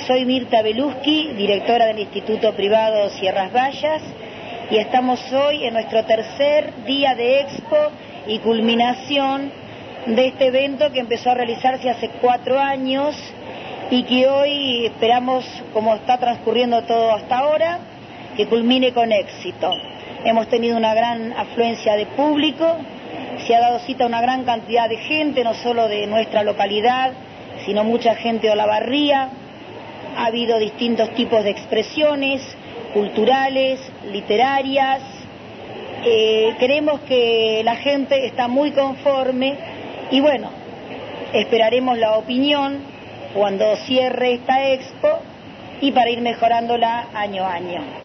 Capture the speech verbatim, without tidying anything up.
Soy Mirta Belusky, directora del Instituto Privado Sierras Bayas, y estamos hoy en nuestro tercer día de expo y culminación de este evento que empezó a realizarse hace cuatro años y que hoy esperamos, como está transcurriendo todo hasta ahora, que culmine con éxito. Hemos tenido una gran afluencia de público, se ha dado cita a una gran cantidad de gente, no solo de nuestra localidad, sino mucha gente de Olavarría. Ha habido distintos tipos de expresiones culturales, literarias. Eh, creemos que la gente está muy conforme y bueno, esperaremos la opinión cuando cierre esta expo y para ir mejorándola año a año.